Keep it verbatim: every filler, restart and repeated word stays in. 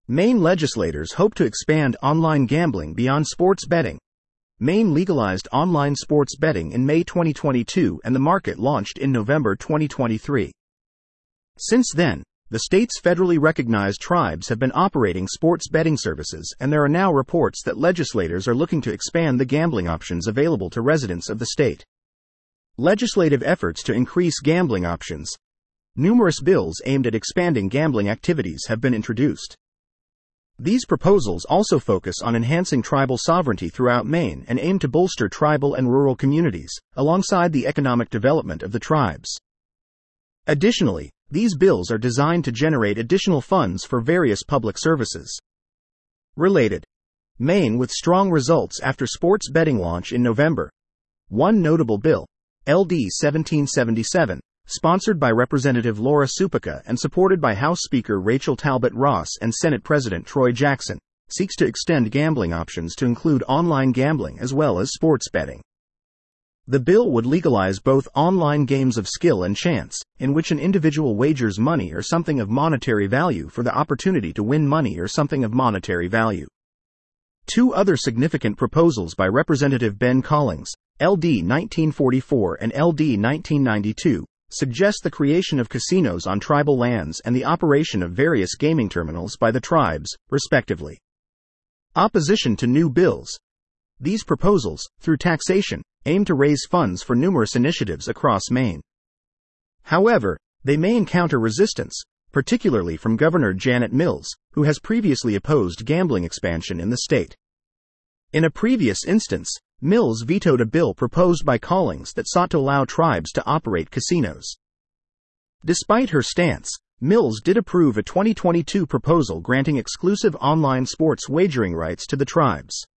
Maine legislators hope to expand online gambling beyond sports betting. Maine legalized online sports betting in May twenty twenty-two and the market launched in November twenty twenty-three. Since then, the state's federally recognized tribes have been operating sports betting services, and there are now reports that legislators are looking to expand the gambling options available to residents of the state. Legislative efforts to increase gambling options. Numerous bills aimed at expanding gambling activities have been introduced. These proposals also focus on enhancing tribal sovereignty throughout Maine and aim to bolster tribal and rural communities, alongside the economic development of the tribes. Additionally, these bills are designed to generate additional funds for various public services. Related. Maine with strong results after sports betting launch in November. One notable bill, L D seventeen seventy-seven, sponsored by Representative Laura Suppica and supported by House Speaker Rachel Talbot Ross and Senate President Troy Jackson, seeks to extend gambling options to include online gambling as well as sports betting. The bill would legalize both online games of skill and chance, in which an individual wagers money or something of monetary value for the opportunity to win money or something of monetary value. Two other significant proposals by Representative Ben Collings, L D nineteen forty-four and L D nineteen ninety-two, suggest the creation of casinos on tribal lands and the operation of various gaming terminals by the tribes, respectively. Opposition to new bills. These proposals, through taxation, aim to raise funds for numerous initiatives across Maine. However, they may encounter resistance, particularly from Governor Janet Mills, who has previously opposed gambling expansion in the state. In a previous instance, Mills vetoed a bill proposed by Collings that sought to allow tribes to operate casinos. Despite her stance, Mills did approve a twenty twenty-two proposal granting exclusive online sports wagering rights to the tribes.